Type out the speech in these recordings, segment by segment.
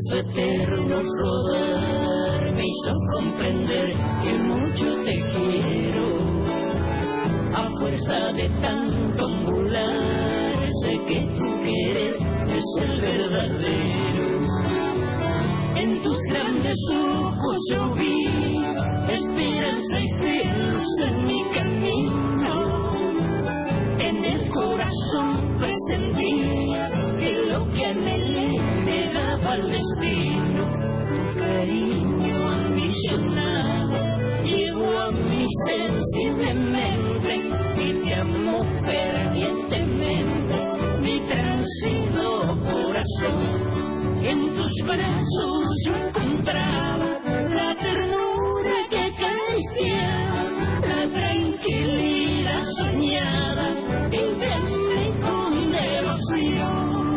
su eterno rodar me hizo comprender que mucho te quiero. A fuerza de tanto ambular, sé que tu querer es el verdadero. En tus grandes ojos yo vi esperanza y fe, luz en mi camino. En el corazón presentí que lo que anhelé me daba el destino. Cariño ambicionado llegó a mí sensiblemente y te amo fervientemente, mi transido corazón. En tus brazos yo encontraba la ternura que acariciaba, la tranquilidad soñada, intensa con devoción.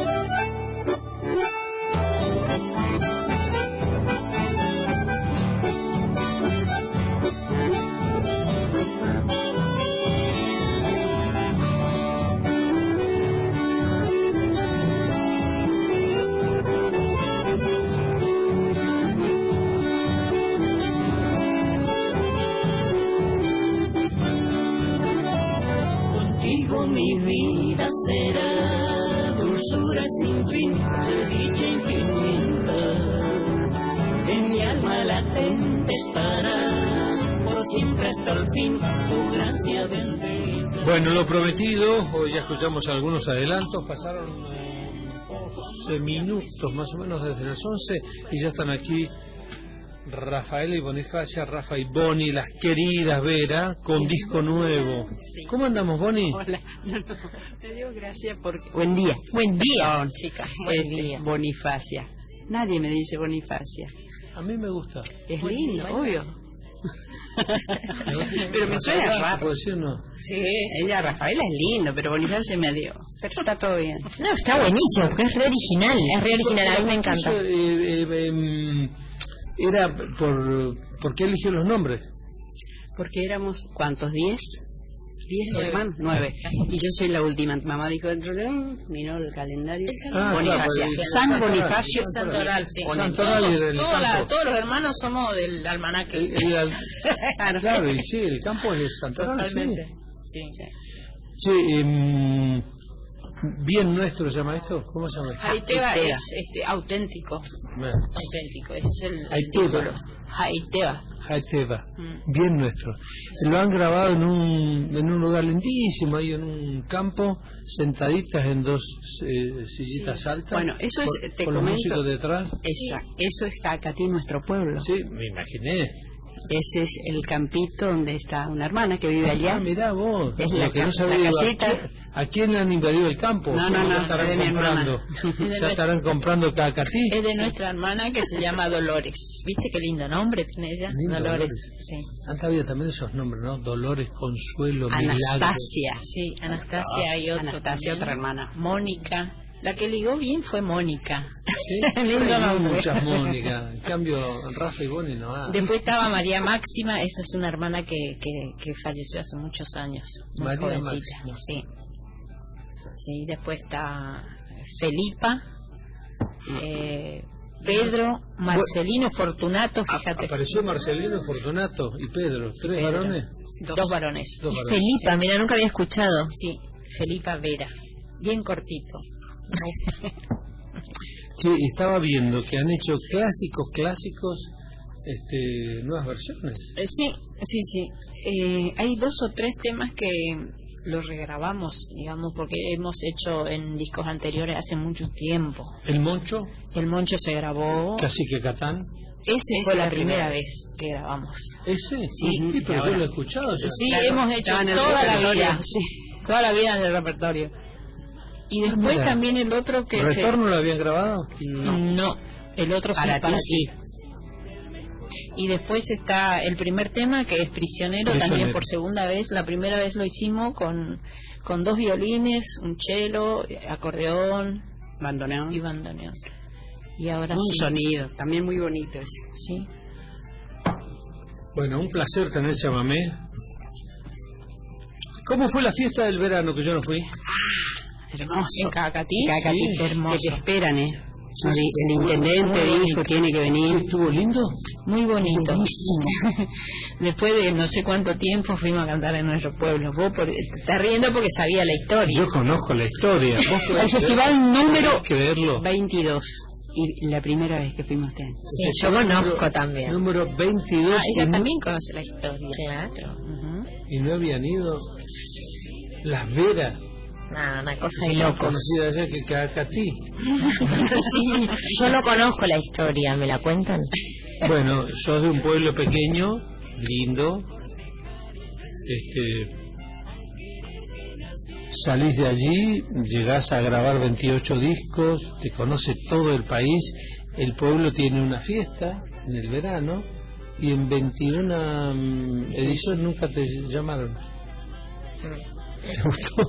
Mi vida será dulzura sin fin, de dicha infinita. En mi alma latente estará por siempre hasta el fin tu gracia bendita. Bueno, lo prometido, hoy ya escuchamos algunos adelantos, pasaron 11 minutos más o menos desde las 11 y ya están aquí Rafaela y Bonifacia, Rafa y Boni, las queridas Vera, con disco nuevo. Sí. ¿Cómo andamos, Boni? Hola, te digo gracias porque... Buen día. Buen día, Perdón, chicas. Buen día. Bonifacia. Nadie me dice Bonifacia. A mí me gusta. Es lindo, obvio. Pero me suena raro. ¿Puedo decir no? Sí, Ella, Rafaela, es lindo, pero Bonifacia me dio. Pero está todo bien. No, está buenísimo, porque es re original. Es re original, a mí me encanta. Era por qué eligió los nombres. Porque éramos, ¿cuántos? ¿10? 10 hermanos, 9. Y yo soy la última. Mamá dijo, miró el calendario. Bonifacia. Claro, San Bonifacio. Santoral, sí. Santoral y del campo. Todos los hermanos somos del almanaque. Claro, y sí, el campo es Santoral. Totalmente. Sí. Sí, bien nuestro se llama esto. ¿Cómo se llama? Haiteba es auténtico. Bueno. Auténtico, ese es el Haiteba. título. Haiteba. Haiteba, bien nuestro. Lo han grabado en un lugar lindísimo, ahí en un campo, sentaditas en dos sillitas altas. Bueno, eso es, te con los comento. músicos detrás. Eso es Cacatí, nuestro pueblo. Sí, me imaginé. Ese es el campito donde está una hermana que vive allá. Ah, mirá vos. Es lo que no sabía, la casita. ¿A quién le han invadido el campo? No, Ya estarán es de mi comprando. hermana. Ya estarán comprando Cacatí. Es de nuestra hermana que se llama Dolores. ¿Viste qué lindo nombre tiene ella? Lindo, Dolores. Sí. Antes había también esos nombres, ¿no? Dolores, Consuelo, Milagro. Anastasia. Sí, Anastasia y otro Anastasia, también. otra hermana. Mónica. La que ligó bien fue Mónica. Sí, Lindo hay nombre. muchas Mónica. En cambio, Rafa y Boni no hay. Después estaba María Máxima, esa es una hermana que falleció hace muchos años. Muy María jovencita. Máxima. Sí. Sí, después está Felipa, Pedro, Marcelino, Fortunato, fíjate. Apareció Marcelino, Fortunato y Pedro. ¿Tres Pedro. varones? Dos varones. Dos varones. Felipa, mira, nunca había escuchado. Sí, Felipa Vera. Bien cortito. Sí, estaba viendo que han hecho clásicos, nuevas versiones. Sí. Hay 2 o 3 temas que los regrabamos, digamos, porque hemos hecho en discos anteriores hace mucho tiempo. El Moncho, El Moncho se grabó. Cacique Catán. Ese fue la primera vez que grabamos. ¿Ese? Sí, Sí, pero yo lo he escuchado ya. Sí, Claro, hemos hecho estaba en el toda la repertorio. vida. Sí, toda la vida en el repertorio. Y después Mira. también el otro que... ¿Retorno lo habían grabado? No, el otro sí, Para ti, sí. Y después está el primer tema, que es Prisionero, también por segunda vez. La primera vez lo hicimos con 2 violines, un cello, acordeón Bandoneón. y bandoneón. Y ahora Un sí. sonido, también muy bonito ese. Sí. Bueno, un placer tener chamamé. ¿Cómo fue la fiesta del verano que yo no fui? Hermoso. En Cacatí. Cacatí, Sí, hermoso. que te esperan, El intendente dijo tiene que venir. ¿Estuvo lindo? Muy bonito. Después de no sé cuánto tiempo fuimos a cantar en nuestro pueblo. Vos te estás riendo porque sabía la historia. Yo conozco la historia. El festival número que verlo. 22. Y la primera vez que fuimos este año. Sí, yo conozco también. Número 22. Ella también conoce la historia. Claro. Y no habían ido Las Veras. No, una cosa de locos. Conocida allá que Cacatí. Sí, yo no conozco la historia, ¿me la cuentan? Bueno, sos de un pueblo pequeño, lindo. Salís de allí, llegás a grabar 28 discos, te conoce todo el país. El pueblo tiene una fiesta en el verano y en 21 ediciones nunca te llamaron. ¿Te gustó?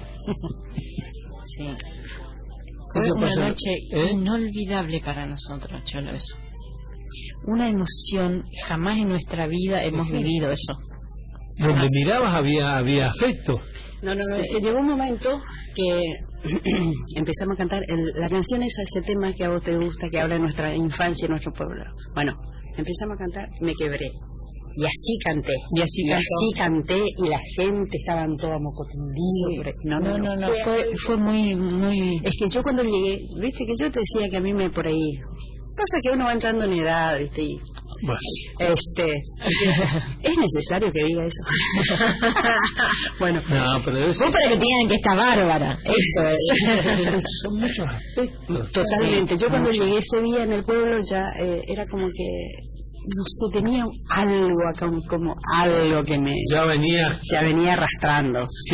Sí. Fue una noche inolvidable para nosotros, Cholo, eso. Una emoción, jamás en nuestra vida hemos vivido eso. Donde mirabas había afecto. No, es que llegó un momento que empezamos a cantar la canción ese tema que a vos te gusta, que habla de nuestra infancia y nuestro pueblo. Bueno, empezamos a cantar, me quebré. Y así canté. Y así canté y la gente estaban toda mocotundida. Sí. No. Fue muy... Es que yo cuando llegué, viste que yo te decía que a mí me por ahí... Pasa que uno va entrando en edad, viste, y... Bueno. Es necesario que diga eso. Bueno, no, pero vos para que digan que está bárbara, eso es. Son muchos aspectos. Totalmente. Yo cuando llegué ese día en el pueblo ya era como que no sé, tenía algo acá, como algo que me ya venía arrastrando. Sí.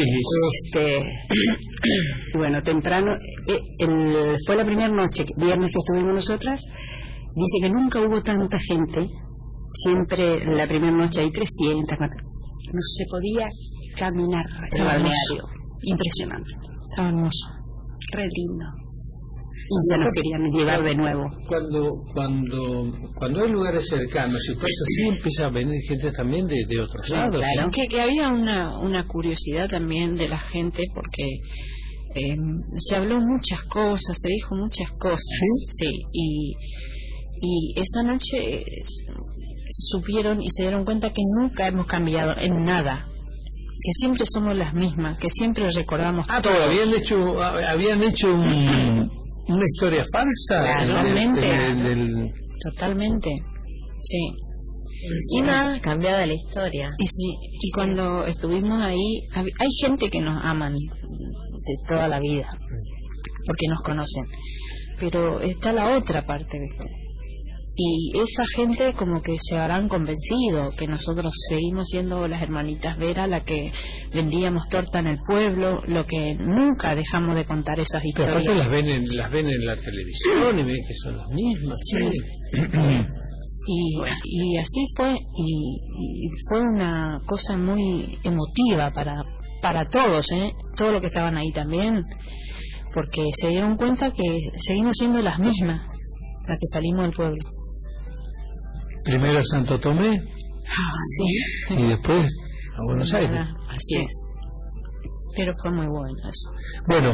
Y bueno, temprano fue la primera noche, viernes que estuvimos nosotras. Dice que nunca hubo tanta gente. Siempre la primera noche hay 300, no se podía caminar el balneario. Impresionante. Estaba hermoso. Re lindo. Y se nos querían llevar de nuevo. Cuando hay lugares cercanos y cosas así, empieza a venir gente también de otros lados. Claro, que había una curiosidad también de la gente porque se habló muchas cosas, se dijo muchas cosas. Sí, y esa noche supieron y se dieron cuenta que nunca hemos cambiado en nada, que siempre somos las mismas, que siempre recordamos todo. Pero habían hecho una historia falsa. Totalmente. Sí. Encima cambiada la historia. Y cuando estuvimos ahí, hay gente que nos aman de toda la vida, porque nos conocen, pero está la otra parte, ¿viste? Y esa gente como que se habrán convencido que nosotros seguimos siendo las hermanitas Vera, la que vendíamos torta en el pueblo, lo que nunca dejamos de contar esas historias. Pero aparte las ven en la televisión y ven que son las mismas. Sí. Y así fue, y fue una cosa muy emotiva para todos, todos los que estaban ahí también, porque se dieron cuenta que seguimos siendo las mismas, las que salimos del pueblo. Primero a Santo Tomé, sí, y después a Buenos Aires. Así es. Pero fue muy bueno eso. Bueno,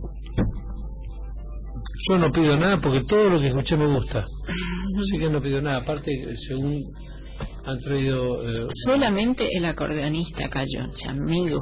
yo no pido nada porque todo lo que escuché me gusta. Así que no pido nada. Aparte, según han traído... solamente el acordeonista cayó, amigo.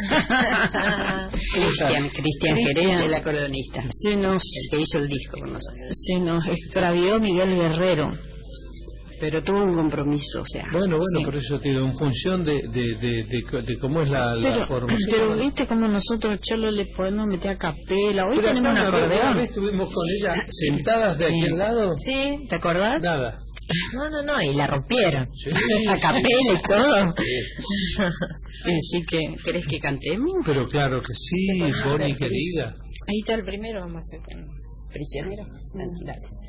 Cristian Jerez, el acordeonista. El que hizo el disco con nosotros. Se nos extravió Miguel Guerrero. Pero tuvo un compromiso, o sea. Bueno, sí. Por eso te digo, en función de cómo es la formación. Pero viste como nosotros, Cholo, le podemos meter a capela. Hoy tenemos un acordeón. Una vez estuvimos con ella sentadas de aquel lado. Sí, ¿te acordás? Nada. No, y la rompieron. Sí. A capela y todo. Sí. Así que, ¿querés que cantemos? Pero claro que sí, Bonnie querida. Ahí está el primero, vamos a hacer con Prisionero. Dale.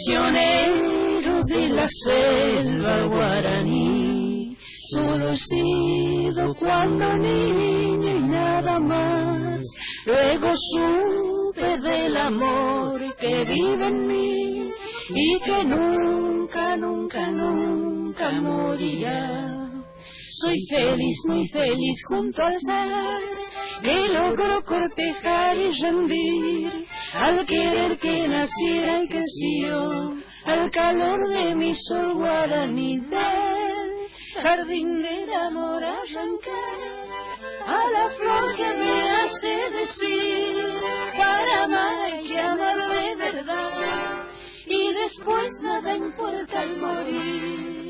prisionero de la selva guaraní. Solo he sido cuando niño y nada más. Luego supe del amor que vive en mí y que nunca, nunca, nunca morirá. Soy feliz, muy feliz junto al ser que logró cortejar y rendir al querer que naciera y creció al calor de mi sol guaraní. Del jardín del amor arranqué a la flor que me hace decir: para amar hay que amar de verdad y después nada importa al morir.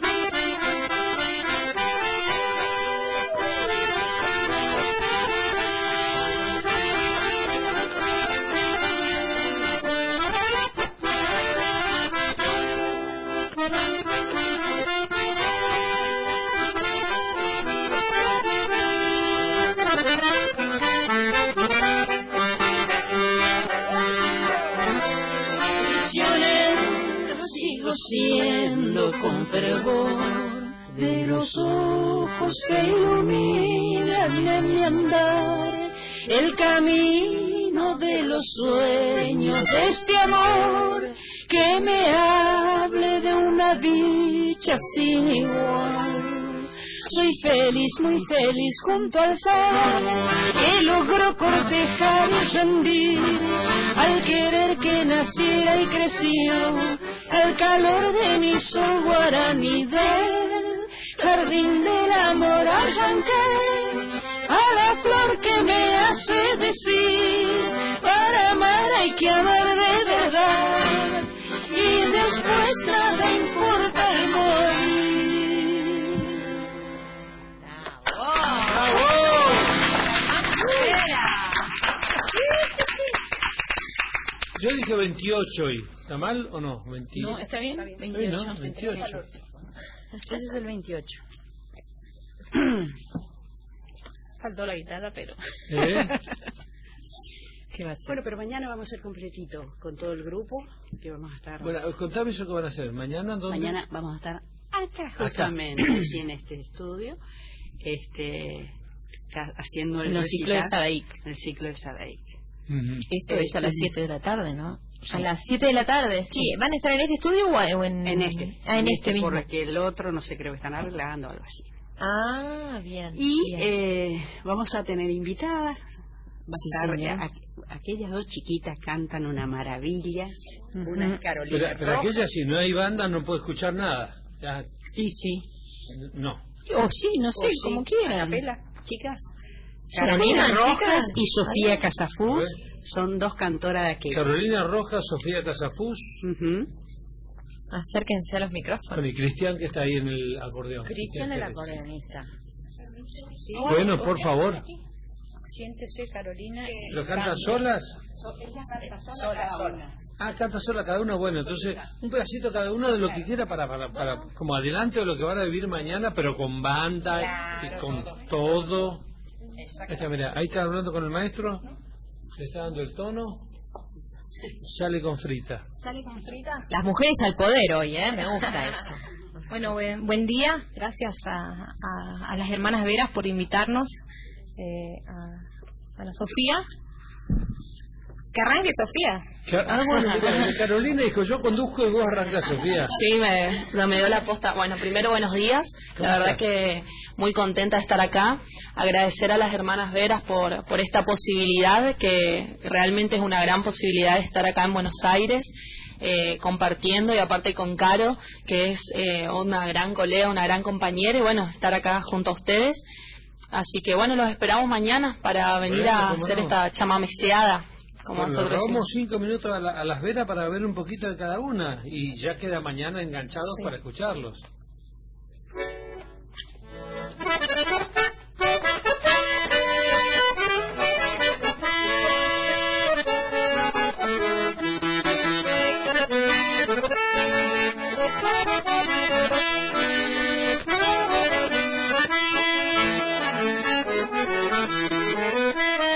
Sigo siendo con fervor de los ojos que iluminan en mi andar el camino de los sueños de este amor que me hable de una dicha sin igual. Soy feliz, muy feliz junto al ser que logró cortejar y rendir al querer que naciera y creció al calor de mi sol guaraní. Del jardín del amor arranqué a la flor que me hace decir: para amar hay que amar de verdad y después nada importa al morir. Yo dije 28 hoy. ¿Está mal o no? 20... No, está bien. 28. Sí, ¿no? 28. Ese es el 28. Faltó la guitarra, pero... ¿Qué va a hacer? Bueno, pero mañana vamos a ser completito con todo el grupo, que vamos a estar... Bueno, contame eso que van a hacer. ¿Mañana dónde? Mañana vamos a estar acá, justamente, sí, en este estudio, haciendo el ciclo de Sadaik. El ciclo de Sadaik. Esto es a las 7 de la tarde, ¿no? A las 7 de la tarde, sí. ¿Van a estar en este estudio o en...? En este. En este mismo. Porque el otro, no sé, creo que están arreglando algo así. Ah, bien. Y bien. Vamos a tener invitadas. Va a estar aquellas dos chiquitas cantan una maravilla. Una es Carolina pero aquella, si no hay banda, no puede escuchar nada. Ya. Y sí. No. O sí, no sé, como quieran. Capela, chicas. Carolina Rojas y Sofía Casafús son dos cantoras de aquí. Carolina Rojas, Sofía Casafús. Acérquense a los micrófonos. Y Cristian, que está ahí en el acordeón. Cristian, el acordeonista. Sí. Bueno, por favor. Siéntese, Carolina. ¿Lo cantan solas? Sola. Ah, canta sola cada una. Bueno, entonces un pedacito cada una de lo que quiera para como adelante de lo que van a vivir mañana, pero con banda y con todo. Mira, ahí está hablando con el maestro, le está dando el tono. Sale con frita. ¿Sale con frita? Las mujeres al poder hoy, me gusta eso. Bueno, buen día. Gracias a las hermanas Veras por invitarnos, a la Sofía. Que arranque, Sofía. Carolina dijo, yo conduzco y vos arrancás, Sofía. Sí, me dio la posta. Bueno, primero buenos días. La verdad que muy contenta de estar acá. Agradecer a las hermanas Veras por esta posibilidad, que realmente es una gran posibilidad de estar acá en Buenos Aires, compartiendo, y aparte con Caro, que es una gran colega, una gran compañera, y bueno, estar acá junto a ustedes. Así que bueno, los esperamos mañana para venir a hacer esta chamameseada. Como nosotros robamos 5 minutos a las Veras para ver un poquito de cada una y ya queda mañana enganchados para escucharlos.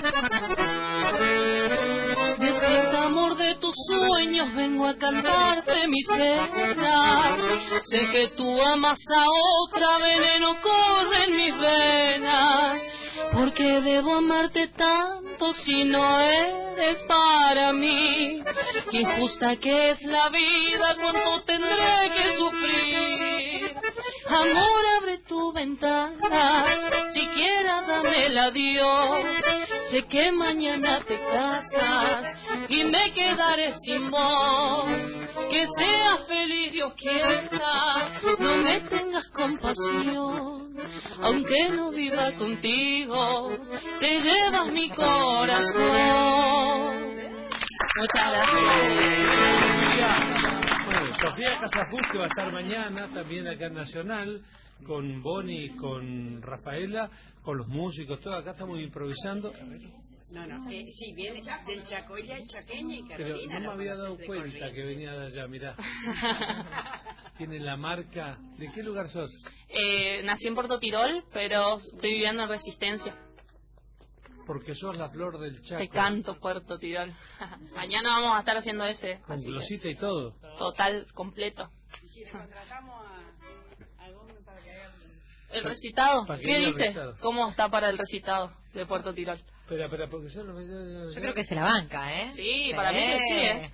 Sueños vengo a cantarte mis penas. Sé que tú amas a otra, veneno corre en mis venas. ¿Por qué debo amarte tanto si no eres para mí? Qué injusta que es la vida, cuánto tendré que sufrir. Amor, abre tu ventana, siquiera dame el adiós. Sé que mañana te casas y me quedaré sin voz. Que sea feliz Dios quiera, no me tengas compasión. Aunque no viva contigo, te llevas mi corazón. Muchas gracias. Bueno, Sofía Casafú, que va a estar mañana también acá en Nacional, con Bonnie y con Rafaela, con los músicos, todo. Acá estamos improvisando. Sí, viene del Chaco, ella es chaqueña y Carolina. Pero no me había dado cuenta que venía de allá, mirá. Tiene la marca. ¿De qué lugar sos? Nací en Puerto Tirol, pero estoy viviendo en Resistencia. Porque sos la flor del Chaco. Te canto, Puerto Tirol. Mañana vamos a estar haciendo ese. Con glosita y todo. Total, completo. Y si le contratamos a Gómez para que haga ¿El recitado? ¿Qué dice? Recitado. ¿Cómo está para el recitado de Puerto Tirol? Espera, porque yo no... Yo creo que se la banca, ¿eh? Sí, para mí que sí, ¿eh?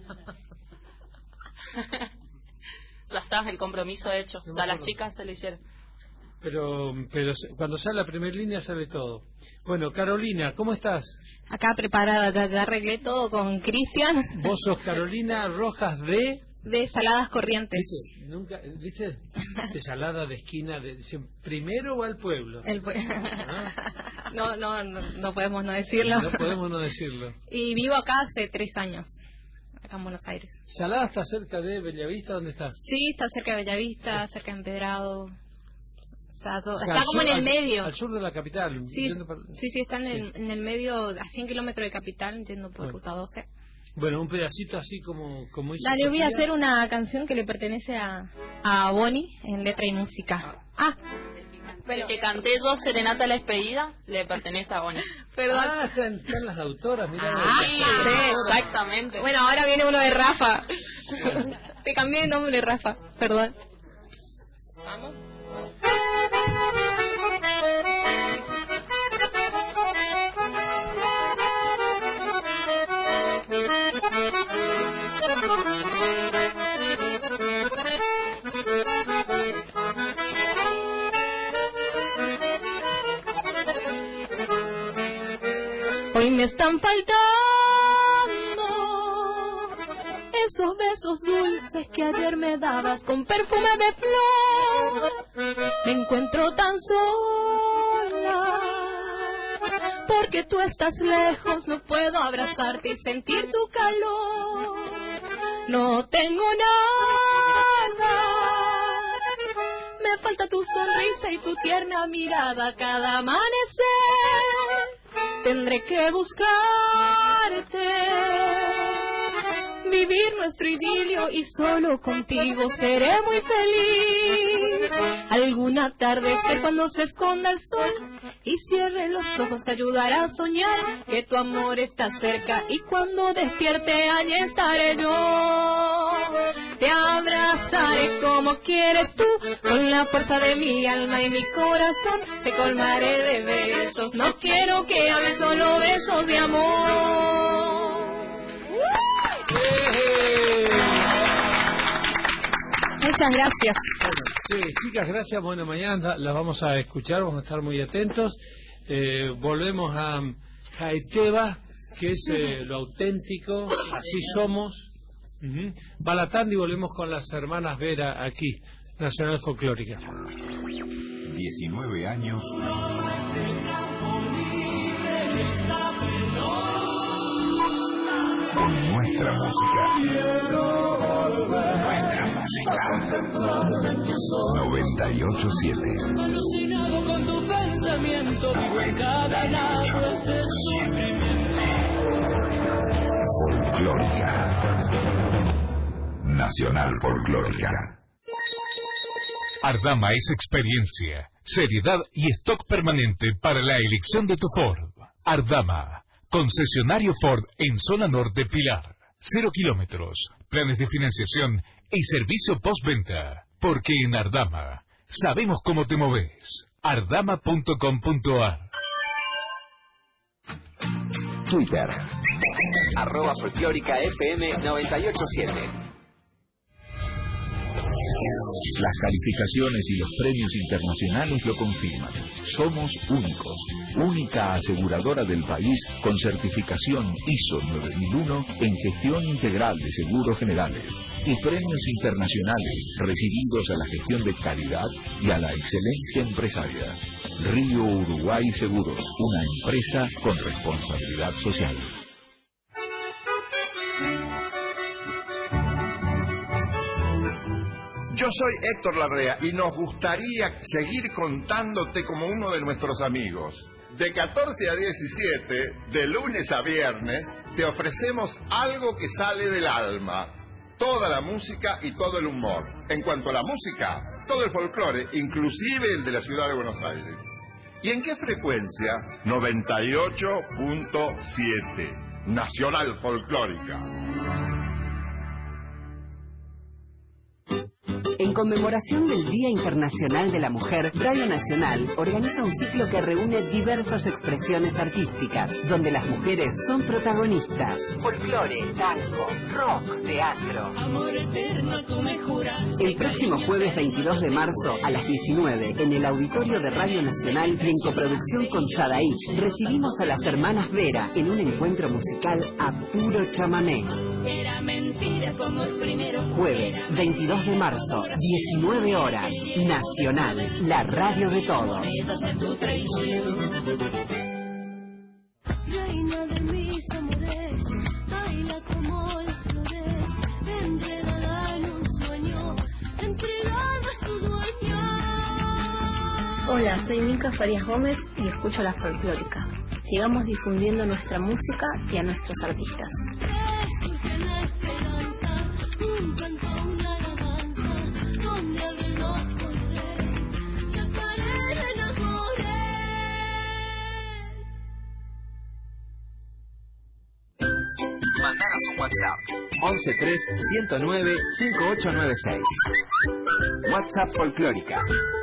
Ya está, el compromiso hecho. Ya las chicas se lo hicieron. Pero cuando sale la primera línea sale todo. Bueno, Carolina, ¿cómo estás? Acá preparada, ya arreglé todo con Cristian. Vos sos Carolina Rojas de Saladas Corrientes. Nunca, ¿viste? De Salada de esquina, primero va al pueblo. ¿Ah? No podemos no decirlo. No podemos no decirlo. Y vivo acá hace 3 años, acá en Buenos Aires. ¿Salada está cerca de Bellavista? ¿Dónde está? Sí, está cerca de Bellavista, cerca de Empedrado. Está Al como sur, en el medio. Al sur de la capital. Sí, está en el medio, a 100 kilómetros de capital, entiendo, por ruta 12. Bueno, un pedacito así como hizo Dale, Sofía. voy a hacer una canción que le pertenece a Bonnie en letra y música. El que canté yo, Serenata a la Despedida, le pertenece a Bonnie. Perdón. Están las autoras, mirá. Sí, exactamente. Bueno, ahora viene uno de Rafa. Te cambié el nombre, Rafa. Perdón. Vamos. Hoy me están faltando esos besos dulces que ayer me dabas con perfume de flor. Me encuentro tan sola porque tú estás lejos, no puedo abrazarte y sentir tu calor. No tengo nada, me falta tu sonrisa y tu tierna mirada cada amanecer. Tendré que buscarte, vivir nuestro idilio y solo contigo seré muy feliz. Algún atardecer cuando se esconda el sol y cierre los ojos te ayudará a soñar que tu amor está cerca y cuando despierte allí estaré yo. Te abrazaré como quieres tú, con la fuerza de mi alma y mi corazón te colmaré de besos. No quiero que hables solo besos de amor. Muchas gracias. Bueno, sí, chicas, gracias. Bueno, mañana las vamos a escuchar, vamos a estar muy atentos. Volvemos a Jaeteba, que es lo auténtico, así somos. Va la tanda y volvemos con las hermanas Vera aquí, Nacional Folclórica. 19 años. Con nuestra música. Nuestra música. 98.7. Alucinado con tu pensamiento, vivo encadenado este sufrimiento. Folclórica. Nacional Folclórica. Ardama es experiencia, seriedad y stock permanente para la elección de tu Ford. Ardama, concesionario Ford en zona norte Pilar. 0 kilómetros, planes de financiación y servicio postventa. Porque en Ardama sabemos cómo te moves. Ardama.com.ar. Twitter @folclóricafm987. Las calificaciones y los premios internacionales lo confirman. Somos únicos. Única aseguradora del país con certificación ISO 9001 en gestión integral de seguros generales. Y premios internacionales recibidos a la gestión de calidad y a la excelencia empresaria. Río Uruguay Seguros, una empresa con responsabilidad social. Yo soy Héctor Larrea y nos gustaría seguir contándote como uno de nuestros amigos. De 14 a 17, de lunes a viernes, te ofrecemos algo que sale del alma. Toda la música y todo el humor. En cuanto a la música, todo el folclore, inclusive el de la ciudad de Buenos Aires. ¿Y en qué frecuencia? 98.7, Nacional Folclórica. En conmemoración del Día Internacional de la Mujer, Radio Nacional organiza un ciclo que reúne diversas expresiones artísticas, donde las mujeres son protagonistas. Folclore, tango, rock, teatro. Amor eterno, tú me juras. El próximo jueves 22 de marzo a las 19, en el auditorio de Radio Nacional y en coproducción con Sadaí, recibimos a las hermanas Vera en un encuentro musical a puro chamamé. Era mentira como el primero. Jueves 22 de marzo, 19 horas, Nacional, la radio de todos. Reina de mis amores, baila como las flores, enredada en un sueño, entregada a su dueño. Hola, soy Mica Farías Gómez y escucho La Folclórica. Sigamos difundiendo nuestra música y a nuestros artistas. Mandanos un WhatsApp 113-109-5896. WhatsApp Folclórica.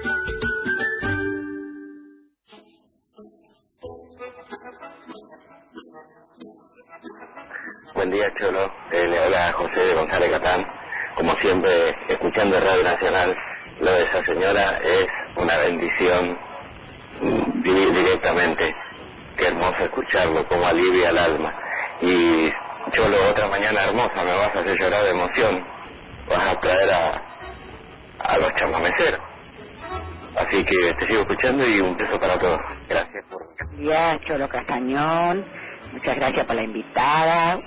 Buen día, Cholo. Le habla José de González Catán. Como siempre, escuchando Radio Nacional, lo de esa señora es una bendición directamente. Qué hermoso escucharlo, como alivia el alma. Y Cholo, otra mañana hermosa, me vas a hacer llorar de emoción. Vas a traer a los chamameceros. Así que te sigo escuchando y un beso para todos. Gracias por... Ya, Cholo Castañón, muchas gracias por la invitada.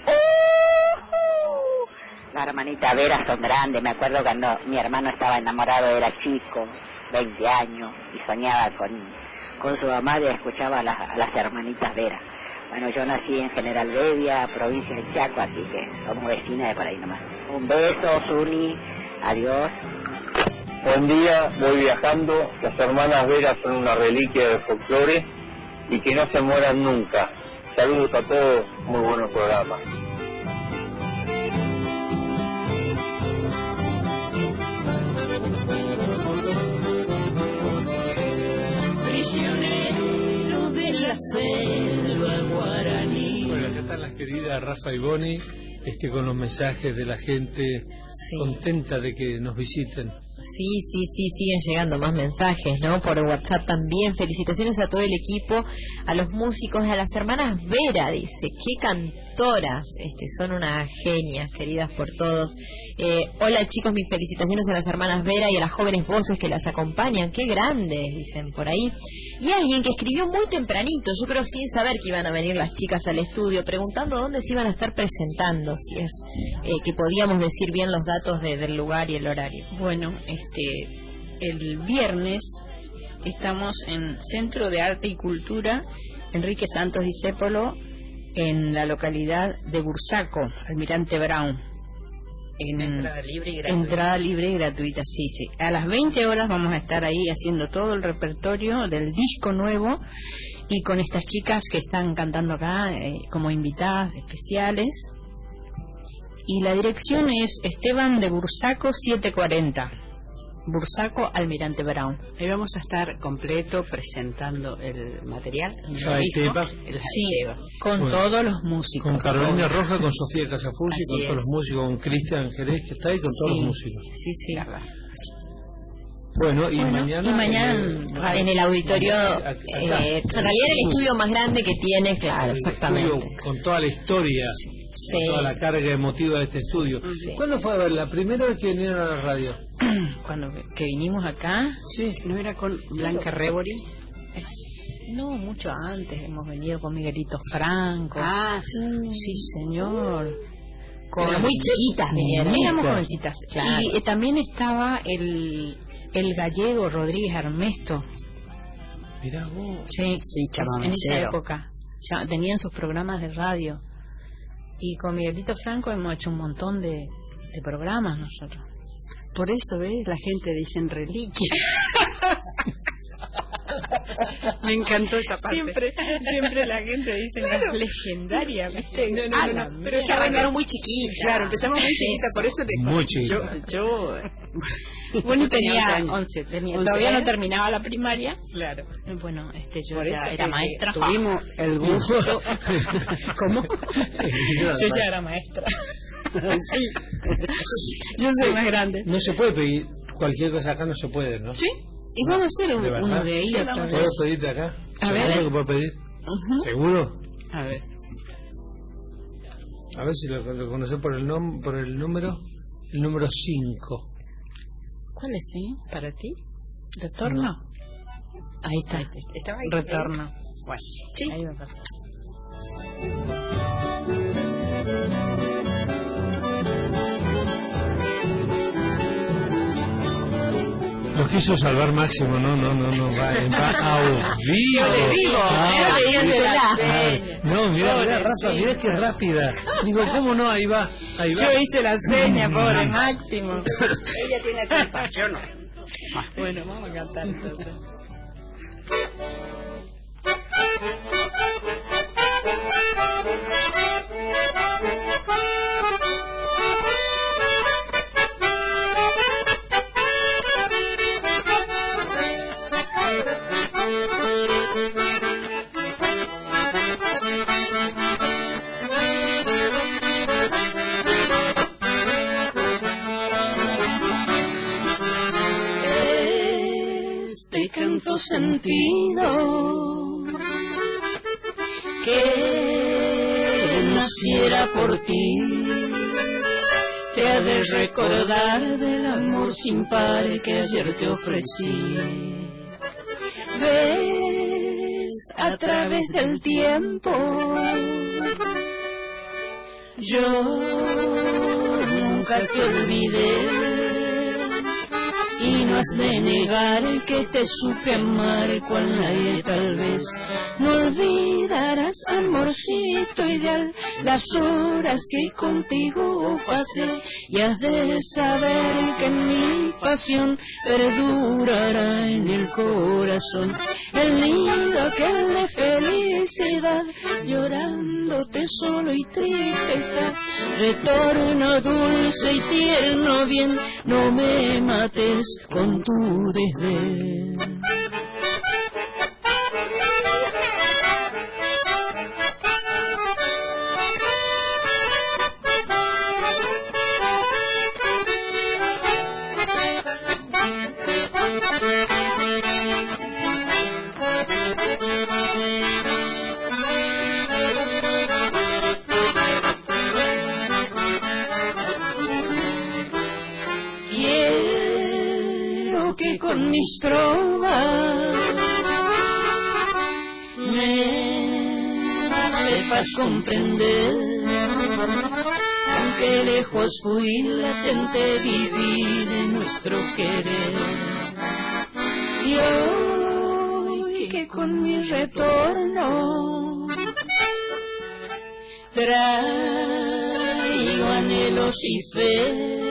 Las hermanitas Vera son grandes. Me acuerdo cuando mi hermano estaba enamorado, era chico, 20 años, y soñaba con su mamá y escuchaba a las hermanitas Vera. Bueno, yo nací en General Bedia, provincia de Chaco, así que somos vecinas de por ahí nomás. Un beso, Zuni, adiós. Buen día, voy viajando. Las hermanas Vera son una reliquia del folclore y que no se mueran nunca. Saludos a todos, muy buenos programas. Prisionero de la selva guaraní. Bueno, acá están las queridas Rafa y Boni, con los mensajes de la gente contenta de que nos visiten. Sí, siguen llegando más mensajes, ¿no? Por WhatsApp también. Felicitaciones a todo el equipo, a los músicos, a las hermanas Vera, dice. Qué cantoras, son unas genias, queridas por todos. Hola chicos, mis felicitaciones a las hermanas Vera y a las jóvenes voces que las acompañan. Qué grandes, dicen por ahí. Y alguien que escribió muy tempranito, yo creo sin saber que iban a venir las chicas al estudio, preguntando dónde se iban a estar presentando, si es que podíamos decir bien los datos del lugar y el horario. Bueno, el viernes estamos en Centro de Arte y Cultura Enrique Santos Discépolo, en la localidad de Bursaco, Almirante Brown. Entrada libre y gratuita. Entrada libre y gratuita, sí. A las 20 horas vamos a estar ahí haciendo todo el repertorio del disco nuevo y con estas chicas que están cantando acá como invitadas especiales. Y la dirección es Esteban de Bursaco 740. Bursaco, Almirante Brown. Ahí vamos a estar completo presentando el material. Con todos los músicos. Con Carolina Roja, con Sofía Casafulci, con todos los músicos, con Cristian Jerez, que está ahí, con todos los músicos. Sí. Bueno, y mañana en el auditorio, en realidad el estudio más grande que tiene, claro, exactamente. Con toda la historia, toda la carga emotiva de este estudio. ¿Cuándo fue a ver? ¿La primera vez que vinieron a la radio? Cuando que vinimos acá, ¿no era con Blanca Rebori? No, mucho antes hemos venido con Miguelito Franco. Sí, señor. Pero muy chiquitas vinieron. Éramos jovencitas. Claro. Y también estaba el gallego Rodríguez Armesto. Mirá vos. Sí, en esa época. Ya tenían sus programas de radio. Y con Miguelito Franco hemos hecho un montón de programas nosotros. Por eso, ¿ves? La gente dice reliquia. Me encantó esa parte. Siempre la gente dice legendaria, ¿viste? No. Pero que arrancaron muy chiquitas. Claro, empezamos muy chiquitas, por eso muy chiquitas. Bueno, tenía 11. Todavía no terminaba la primaria. Claro. Bueno, yo ya era maestra. Tuvimos el gusto. ¿Cómo? Yo ya era maestra. Sí. Yo soy más grande. No se puede pedir cualquier cosa acá, no se puede, ¿no? Sí. Y vamos a hacer uno de ahí otra vez. ¿Puedo pedir de acá? A ver. ¿Qué puedo pedir? ¿Seguro? A ver. A ver si lo conocés por el número. El número 5. ¿Cuál es, para ti? ¿Retorno? No. Ahí está. Estaba ahí. Retorno. Bueno, sí. Ahí va a pasar. Lo quiso salvar Máximo, no, va a vivo. Yo le digo, no, mira, Rafa, mira que rápida. Digo, ¿cómo no? Ahí va. Yo hice la seña, pobre Máximo. Ella tiene la culpa, yo no. Bueno, vamos a cantar entonces. Canto sentido que naciera por ti, te ha de recordar del amor sin par que ayer te ofrecí. Ves a través del tiempo, yo nunca te olvidé. Y no has de negar que te supe amar cual nadie tal vez. No olvidarás, amorcito ideal, las horas que contigo pasé. Y has de saber que mi pasión perdurará en el corazón. El nido que de felicidad, llorándote solo y triste estás. Retorno dulce y tierno bien, no me mates con tu desdén. Con mis trovas me sepas comprender, aunque lejos fui latente viví de nuestro querer. Y hoy que con mi retorno traigo anhelos y fe,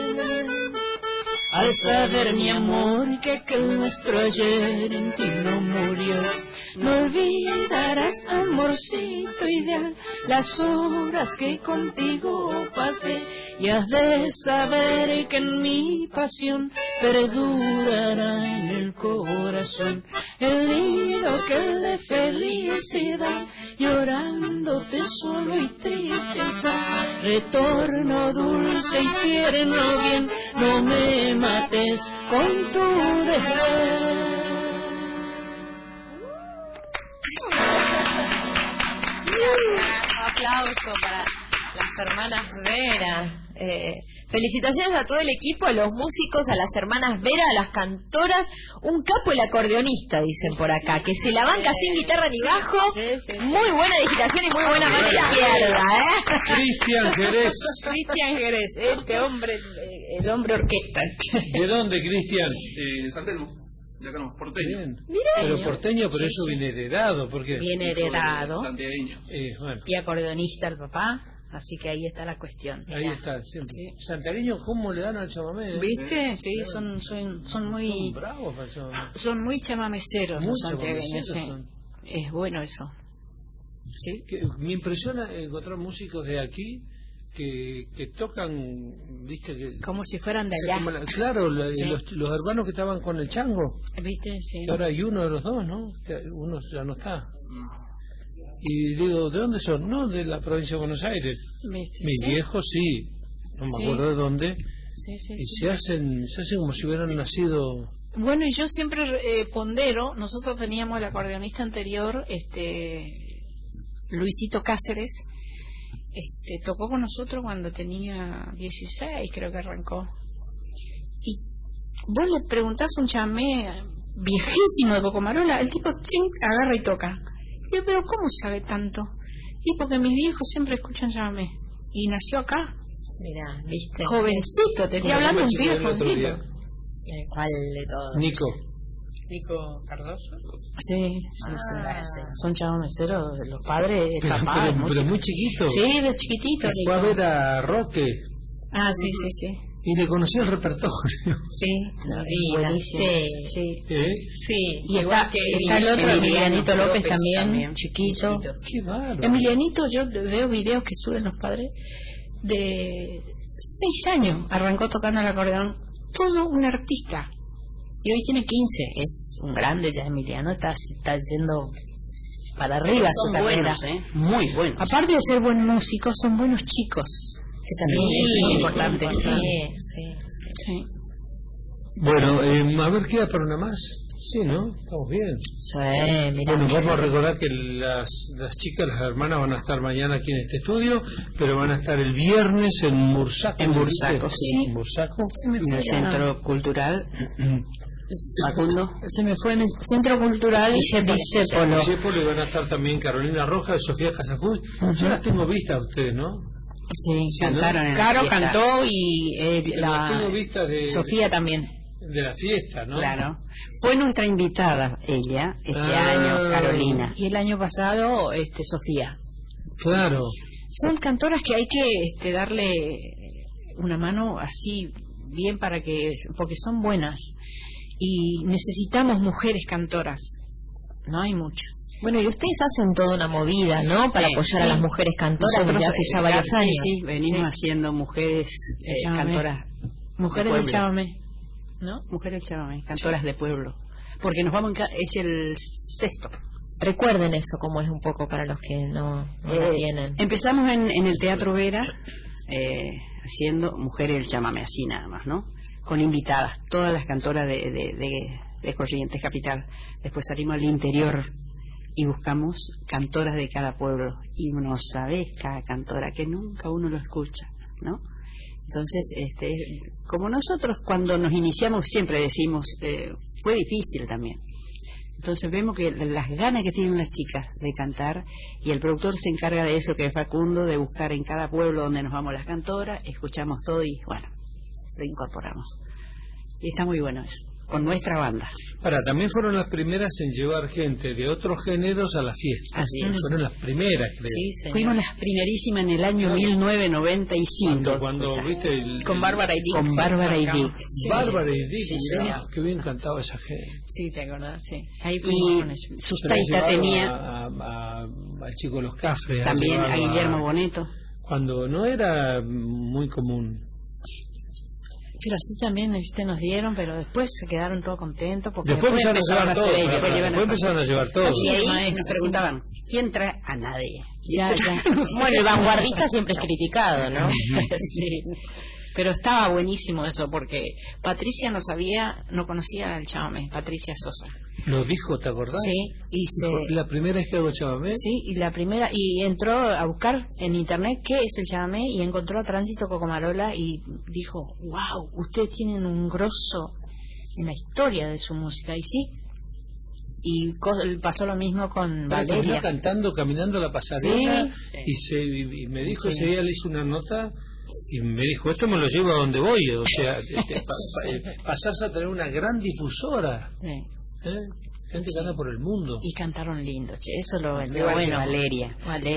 al saber mi amor que aquel nuestro ayer en ti no murió. No olvidarás, amorcito ideal, las horas que contigo pasé, y has de saber que en mi pasión perdurará en el corazón el nido que de felicidad, llorándote solo y triste estás. Retorno dulce y tierno bien, no me mates con tu desdén. Aplauso para las hermanas Vera. Felicitaciones a todo el equipo, a los músicos, a las hermanas Vera, a las cantoras. Un capo el acordeonista, dicen por acá, que se la banca sin guitarra ni bajo. Muy buena digitación y muy buena mano izquierda, Cristian Jerez. Cristian Jerez, este hombre, el hombre orquesta. ¿De dónde, Cristian? De San Telmo. De acá no, porteño. Bien. Pero porteño, pero eso viene heredado, porque viene heredado. Santiagueño. Bueno. Y acordeonista el papá, así que ahí está la cuestión. Ahí está, siempre. Sí. Santiagueño, ¿cómo le dan al chamamé? ¿Viste? Sí, son muy... Son bravos para el chamamé. Son muy chamameceros los santiagueños, sí. Son. Es bueno eso. ¿Sí? Me impresiona encontrar músicos de aquí que tocan, viste, que como si fueran de allá. Claro, sí. los hermanos que estaban con el chango, viste, sí. Que ahora hay uno de los dos, ¿no? Uno ya no está. Y digo, ¿de dónde son? No, de la provincia de Buenos Aires. ¿Viste? Mis viejos sí, no me acuerdo de dónde. Y se hacen como si hubieran nacido. Bueno, y yo siempre pondero, nosotros teníamos el acordeonista anterior, Luisito Cáceres, tocó con nosotros cuando tenía 16, creo que arrancó. Y vos le preguntás un chamamé viejísimo de Cocomarola, el tipo agarra y toca. Y yo veo, ¿cómo sabe tanto? Y porque mis viejos siempre escuchan chamamé. Y nació acá. Mirá, viste. Jovencito, te estoy hablando de un pibe jovencito. ¿Cuál de todos? Nico Cardoso. Sí. Son chamameceros, los padres, papás. Pero muy chiquito. Sí, de chiquitito. Fue a ver a Roque. Ah, sí. Y le conoció el repertorio. Sí, buenísimo. Sí. Y igual está el otro, Emilianito López también, chiquito. Qué bárbaro. Emilianito, yo veo videos que suben los padres de 6 años, arrancó tocando el acordeón, todo un artista. Y hoy tiene 15, es un grande ya. Emiliano está yendo para arriba su carrera. Muy buenos. Aparte de ser buen músico, son buenos chicos, que también es muy importante. Sí. Bueno, a ver, queda para una más. Sí, ¿no? Estamos bien. Sí, bueno, vamos a recordar que las chicas, las hermanas, van a estar mañana aquí en este estudio, pero van a estar el viernes en Bursaco. En Bursaco, sí. En Bursaco. En el Centro Cultural. Facundo. Se me fue en el Centro Cultural Discépolo. Y van a estar también Carolina Rojas, Sofía Casacuy. Yo las tengo vistas a ustedes, ¿no? Sí, cantaron. Caro cantó y tengo vista de Sofía también. De la fiesta, ¿no? Claro. Fue nuestra invitada ella año, Carolina. Y el año pasado, Sofía. Claro. Son cantoras que hay que darle una mano así bien porque son buenas. Y necesitamos mujeres cantoras. No hay mucho. Bueno, y ustedes hacen toda una movida, ¿no? Para apoyar a las mujeres cantoras desde hace ya varios años. Sí, venimos haciendo mujeres cantoras. Mujeres del chamamé. ¿No? Mujeres del chamamé, cantoras de pueblo. Porque nos vamos es el 6º. Recuerden eso, como es un poco para los que no lo tienen. Empezamos en el Teatro Vera, haciendo Mujeres del chamamé, así nada más, ¿no? Con invitadas, todas las cantoras de Corrientes Capital. Después salimos al interior y buscamos cantoras de cada pueblo. Y no sabés cada cantora, que nunca uno lo escucha, ¿no? Entonces, como nosotros cuando nos iniciamos siempre decimos, fue difícil también. Entonces vemos que las ganas que tienen las chicas de cantar, y el productor se encarga de eso, que es Facundo, de buscar en cada pueblo donde nos vamos las cantoras, escuchamos todo y bueno, lo incorporamos. Y está muy bueno eso. con nuestra banda. Ahora, también fueron las primeras en llevar gente de otros géneros a la fiesta. Así es. Fueron las primeras, creo. Sí, fuimos las primerísimas en el año 1995. Cuando viste con Bárbara y Dick. Con Bárbara y Dick. Sí. Bárbara y Dick, sí, qué bien cantaba esa gente. Sí, te acordás, sí. Ahí fuimos con ellos. Sustaita tenía al chico Los Cafres. También a Guillermo Boneto. Cuando no era muy común. Pero así también nos dieron, pero después se quedaron todos contentos porque después empezaron a llevar todo. Y ahí nos preguntaban, ¿quién trae? A nadie. Ya. Bueno, el vanguardista siempre es criticado, ¿no? Sí. Pero estaba buenísimo eso, porque Patricia no conocía al chamamé, Patricia Sosa. Lo dijo, ¿te acordás? Sí. La primera vez que hago chamamé. Sí, y entró a buscar en internet qué es el chamamé y encontró a Tránsito Cocomarola y dijo, wow, ustedes tienen un grosso en la historia de su música, y sí. Y pasó lo mismo con Valeria. Terminó cantando, caminando la pasarela, y me dijo, ese día le hice una nota. Y me dijo, esto me lo llevo a donde voy, o sea, pasás a tener una gran difusora. Gente que anda por el mundo. Y cantaron lindo, eso lo vendió bueno. Valeria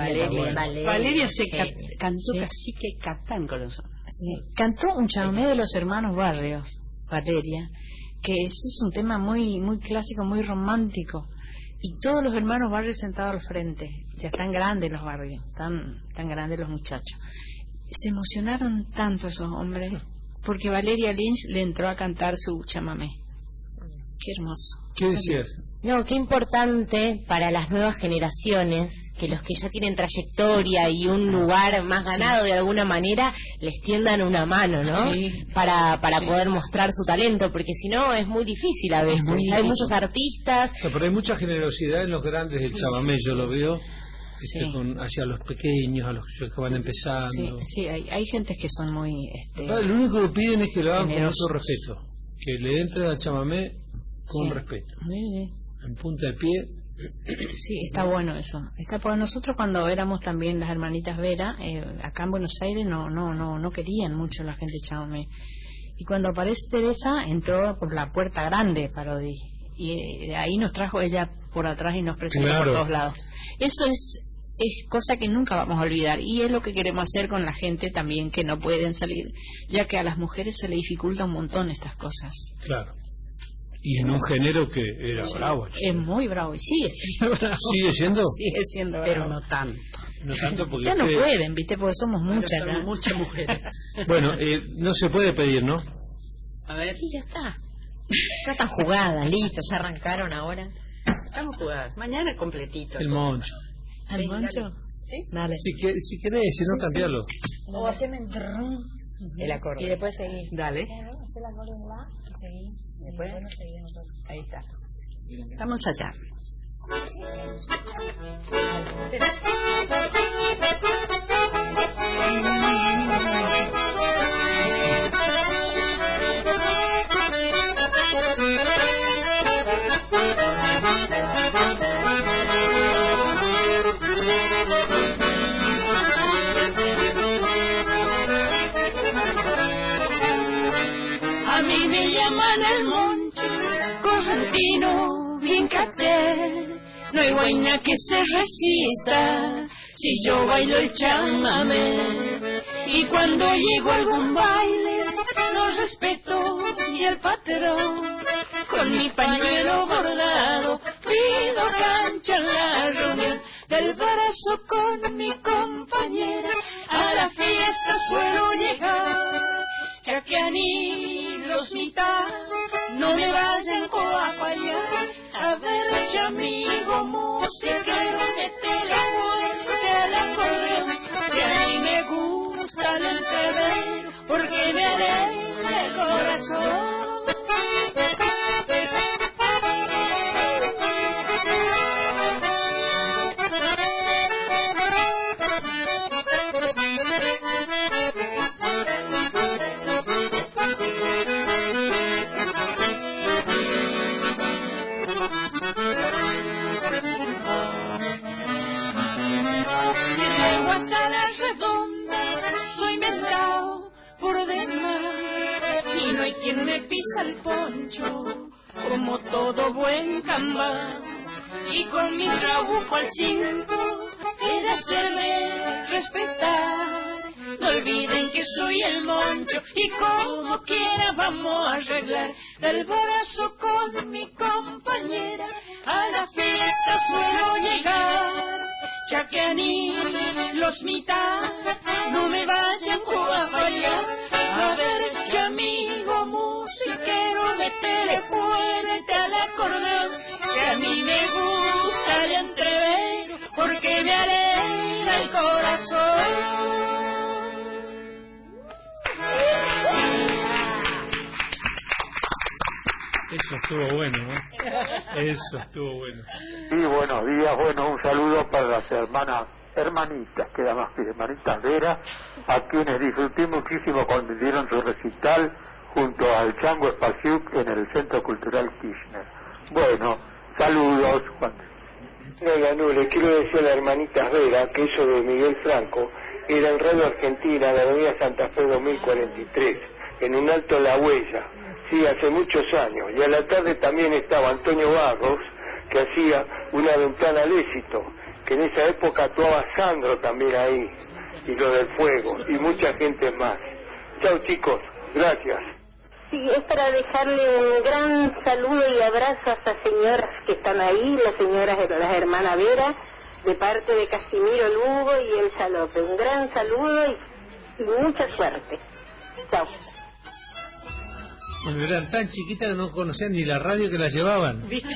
cantó casi que catán con nosotros. Cantó un chamamé de los hermanos Barrios, Valeria, que ese es un tema muy muy clásico, muy romántico. Y todos los hermanos Barrios sentados al frente. Ya están grandes los Barrios, tan grandes los muchachos. Se emocionaron tanto esos hombres porque Valeria Lynch le entró a cantar su chamamé. Qué hermoso. ¿Qué decías? No, qué importante para las nuevas generaciones que los que ya tienen trayectoria y un lugar más ganado de alguna manera les tiendan una mano, ¿no? Sí. Para poder mostrar su talento, porque si no es muy difícil a veces. Hay muchos artistas. No, pero hay mucha generosidad en los grandes del chamamé, yo lo veo. Hacia los pequeños, a los que van empezando. Sí, hay gentes que son muy... lo único que piden es que lo hagan con mucho respeto, que le entren al chamamé con respeto, en punta de pie. Sí, está bueno eso. Nosotros cuando éramos también las hermanitas Vera, acá en Buenos Aires no querían mucho la gente chamamé. Y cuando aparece Teresa, entró por la puerta grande, Parodi, y de ahí nos trajo ella por atrás y nos presentó por todos lados. Eso es cosa que nunca vamos a olvidar, y es lo que queremos hacer con la gente también que no pueden salir, ya que a las mujeres se le dificulta un montón estas cosas. Claro. Y en un género que era bravo. Es muy bravo y sigue siendo bravo. ¿Sigue siendo? Sigue siendo bravo. Pero no tanto. No tanto porque ya no pueden, ¿viste? Porque somos muchas. Somos muchas mujeres. Bueno, no se puede pedir, ¿no? A ver. Y ya está. Ya están jugadas, listo, ya arrancaron ahora. Estamos jugadas. Mañana completito. El moncho. ¿El moncho? ¿Sí? Dale. Si querés, si no, cambiarlo. O haceme el acorde. Y después seguir. Dale. Hacer el acorde en la y seguir. Después seguimos nosotros. Ahí está. Estamos allá. A mí me llaman el moncho, correntino, bien catel. No hay guaina que se resista si yo bailo el chamamé. Y cuando llego a algún baile, lo respeto y el patrón. Con mi pañuelo bordado, pido cancha en la reunión. Del brazo con mi compañera, a la fiesta suelo llegar. Ya que a mí los mitad no me vayan a fallar. A ver, chamigo musiquero, métele fuerte al acordeón, que a mí me gusta el entrevero, porque me alegra el corazón. Soy mentao por demás y no hay quien me pisa el poncho como todo buen cambá, y con mi trabuco al cinto he de hacerme respetar. No olviden que soy el Moncho y como quiera vamos a arreglar. Del brazo con mi compañera a la fiesta suelo llegar. Chaquianí, los mitad, no me vayan a fallar. A ver, amigo musiquero, métele fuerte al acordeón, que a mí me gusta el entrevero, porque me alegra el corazón. Eso estuvo bueno, ¿no? Eso estuvo bueno. Sí, buenos días. Bueno, un saludo para las hermanitas, queda más que hermanitas Vera, a quienes disfruté muchísimo cuando dieron su recital junto al Chango Spasiuk en el Centro Cultural Kirchner. Bueno, saludos, Juan. No, le quiero decir a la hermanita Vera que eso de Miguel Franco era en Radio Argentina, en la avenida Santa Fe 2043, en un alto La Huella, sí, hace muchos años. Y a la tarde también estaba Antonio Barros, que hacía Una ventana al éxito, que en esa época actuaba Sandro también ahí, y lo del fuego, y mucha gente más. Chao chicos, gracias. Sí, es para dejarle un gran saludo y abrazo a estas señoras que están ahí, las hermanas Vera, de parte de Casimiro Lugo y Elsa López. Un gran saludo y mucha suerte. Chao. Bueno, eran tan chiquitas que no conocían ni la radio que la llevaban. ¿Viste?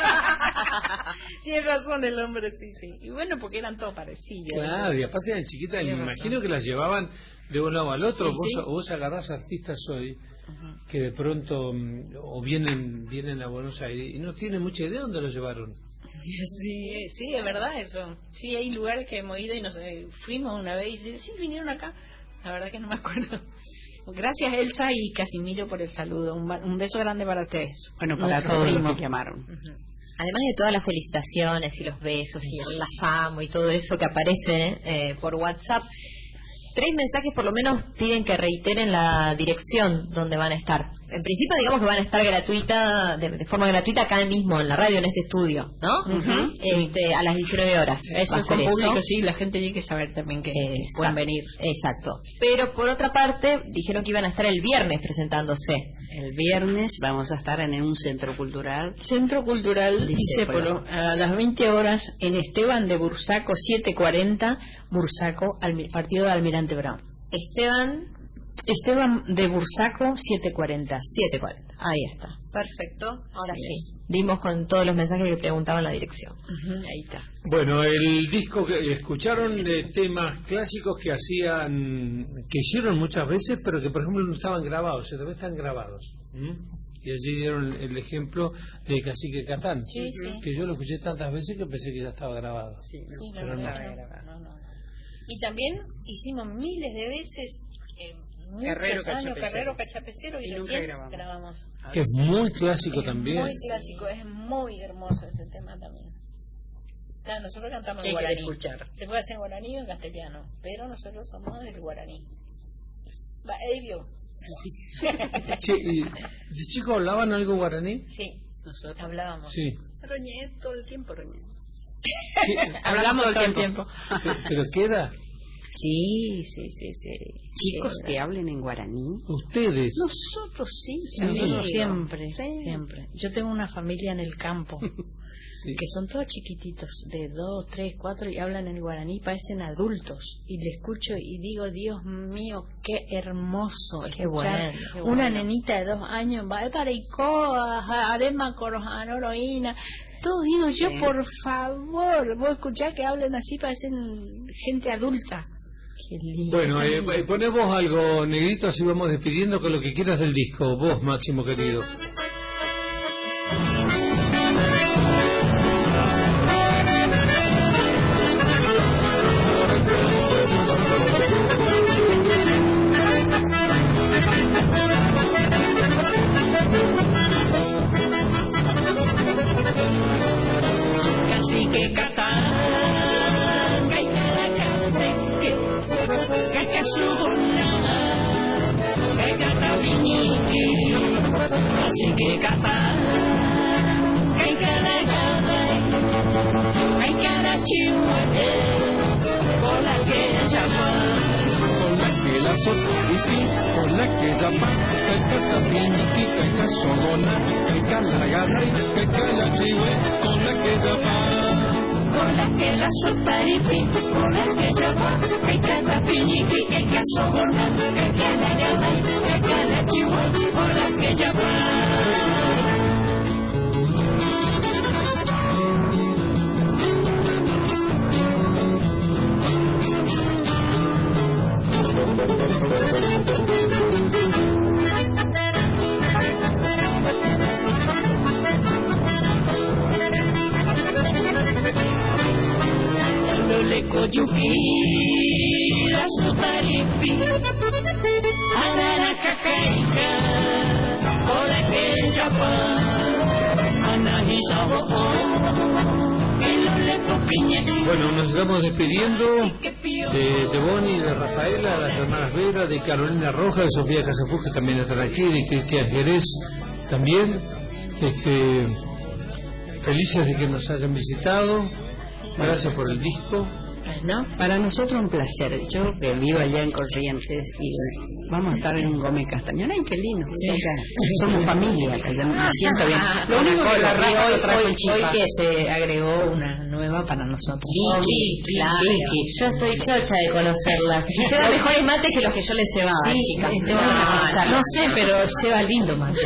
Tiene razón el hombre, sí. Y bueno, porque eran todos parecidos. Claro, y aparte eran chiquitas, y me imagino que las llevaban de un lado al otro. Vos agarrás artistas hoy que de pronto o vienen a Buenos Aires y no tienen mucha idea de dónde los llevaron. Sí, es verdad eso. Sí, hay lugares que hemos ido y nos fuimos una vez y sí, vinieron acá. La verdad que no me acuerdo. Gracias Elsa y Casimiro por el saludo. Un beso grande para ustedes. Bueno, para todos los que llamaron. Además de todas las felicitaciones y los besos y el las amo y todo eso que aparece por WhatsApp, 3 mensajes por lo menos piden que reiteren la dirección donde van a estar. En principio digamos que van a estar gratuita, de forma gratuita acá mismo en la radio, en este estudio, ¿no? A las 19 horas. Eso es con público, sí, la gente tiene que saber también que pueden venir. Exacto. Pero por otra parte, dijeron que iban a estar el viernes presentándose. El viernes vamos a estar en un centro cultural. Centro Cultural Discépolo, a las 20 horas en Esteban de Bursaco 740, Bursaco, partido de Almirante Brown. Esteban de Bursaco 740. Ahí está. Perfecto. Ahora sí. Dimos con todos los mensajes que preguntaban la dirección. Ahí está. Bueno, el disco que escucharon de temas clásicos que hicieron muchas veces, pero que por ejemplo no estaban grabados, se deben están grabados. Y allí dieron el ejemplo de Cacique Catán, que yo lo escuché tantas veces que pensé que ya estaba grabado. Pero no. Y también hicimos miles de veces Carrero Cachapecero y recién grabamos. Que es muy clásico también. Muy clásico, es muy hermoso ese tema también. Claro, nosotros cantamos en guaraní. Se puede hacer en guaraní o en castellano, pero nosotros somos del guaraní. Vio. ¿De chico hablaban algo guaraní? Sí, nosotros hablábamos. Sí. Roñé todo el tiempo, Roñé. Hablamos todo el tiempo. ¿Pero queda? Sí. Chicos que hablen en guaraní. ¿Ustedes? Nosotros siempre. Yo tengo una familia en el campo que son todos chiquititos, de 2, 3, 4 y hablan en guaraní, parecen adultos. Y le escucho y digo, Dios mío, qué hermoso. Qué bueno. Una nenita de 2 años, va para Icoa, Adema Corojano, Heroína. Todo digo yo, por favor, vos escuchás que hablen así, parecen gente adulta. Qué lindo. Bueno, ponemos algo, Negrito, así vamos despidiendo con lo que quieras del disco. Vos, Máximo querido. Cacique Catán, Así que Catán Yapa, Pekatapiniki, Pekasogona, Pekalagari, Pekalachiwe, Kola que Yapa. Kola que la sotaripi, Kola que Yapa, Pekatapiniki, Pekasogona, Pekalagari, Pekalachiwe, Kola que Yapa. Koyuki, la sotaripi, Anana Kakaika, Kola que Yapa, Anahizabo, Bueno, nos estamos despidiendo de Bonnie, de Rafaela, de las hermanas Vera, de Carolina Roja, de Sofía Casafú, que también están aquí, de Cristian Jerez también. Felices de que nos hayan visitado. Gracias por el disco. No, para nosotros un placer. Yo que vivo allá en Corrientes y vamos a estar en Gómez Castañón. ¡Ay, qué lindo! Sí. Somos familia, me siento bien. Lo único que la Rafa lo trajo en Chipa. Hoy que se agregó una nueva para nosotros. Vicky, claro. Yo estoy chocha de conocerla. Ceba mejores mates que los que yo les cebaba, chicas. Tengo que reconocerlo. No sé, pero ceba lindo mate.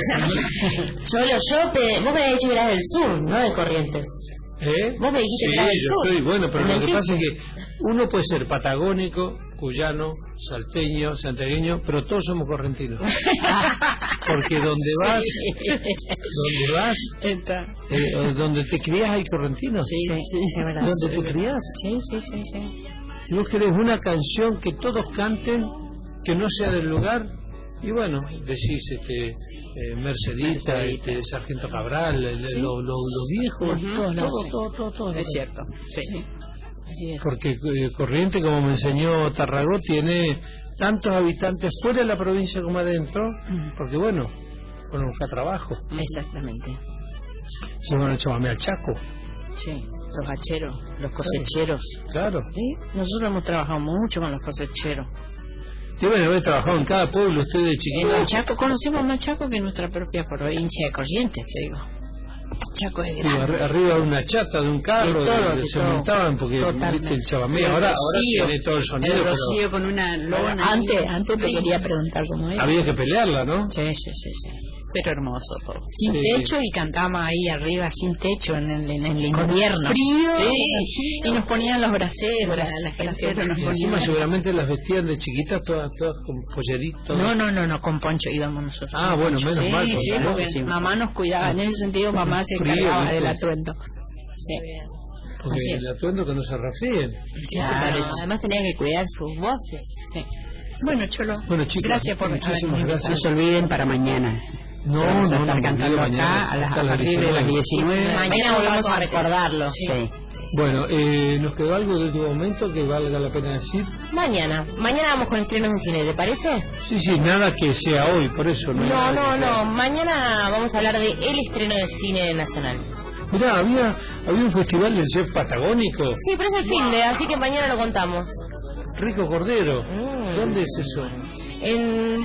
Vos me habías dicho que eras del sur, no de Corrientes. Vos me dijiste que eras del sur. Sí, bueno, pero lo que pasa es que uno puede ser patagónico, cuyano, salteño, santiagueño, pero todos somos correntinos. Porque donde vas, donde te crías hay correntinos. Sí, es verdad. Donde te crías. Sí. Si vos querés una canción que todos canten, que no sea del lugar, y bueno, decís Mercedita, Sargento Cabral, lo viejo, todo. Es cierto, sí. Porque Corrientes, como me enseñó Tarragó, tiene tantos habitantes fuera de la provincia como adentro, porque bueno, fueron a buscar trabajo. Exactamente. Se van a llamarme al Chaco. Sí, los hacheros, los cosecheros. Claro. ¿Sí? Nosotros hemos trabajado mucho con los cosecheros. Deben haber trabajado en cada pueblo ustedes de chiquitos. En Chaco conocemos más Chaco que nuestra propia provincia de Corrientes, te digo. Chaco es grande. Arriba de una chata, de un carro, se montaban porque viste el chamamé. Ahora tiene todo el sonido. El rocío con una lona. Antes te quería preguntar cómo era. Había que pelearla, ¿no? Sí. Pero hermoso todo. Sin techo y cantábamos ahí arriba sin techo en el invierno. Frío. Sí. Y nos ponían los braceros. La gente nos ponía. Encima seguramente las vestían de chiquitas todas con pollerito. No, con poncho íbamos nosotros. Ah, bueno, menos mal. Sí, mamá nos cuidaba. En ese sentido, mamá se encargaba del atuendo. Sí. Porque el atuendo que no se rafíen. Claro, además tenías que cuidar sus voces. Sí. Bueno, Cholo, chicos, gracias por muchísimas gracias. No se olviden para mañana. No, estar cantando acá a partir de las 19. Mañana volvemos a recordarlo. Sí. Bueno, ¿nos quedó algo de último momento que valga la pena decir? Mañana vamos con estrenos en cine, ¿te parece? Sí, nada que sea hoy, por eso. No, mañana vamos a hablar de el estreno de cine nacional. Mirá, había un festival del chef patagónico. Sí, pero es el fin de, así que mañana lo contamos. Rico Cordero. ¿Dónde es eso? En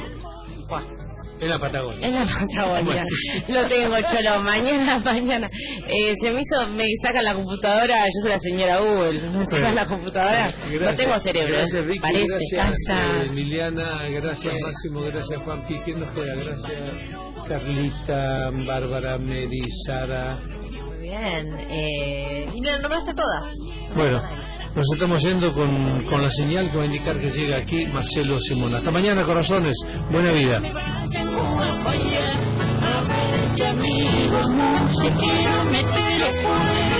la Patagonia. En la Patagonia. Lo tengo, Cholo. Mañana. Me sacan la computadora. Yo soy la señora Google. Me sacan la computadora. Gracias. No tengo cerebro. Gracias, Ricky. Parece. Gracias, Emiliana. Gracias, Máximo. Gracias, Juanpi. ¿Quién nos queda? Gracias, Carlita, Bárbara, Mary, Sara. Muy bien. Y las nombraste todas. Bueno. Nos estamos yendo con la señal que va a indicar que llega aquí Marcelo Simón. Hasta mañana, corazones. Buena vida. Si quiero meter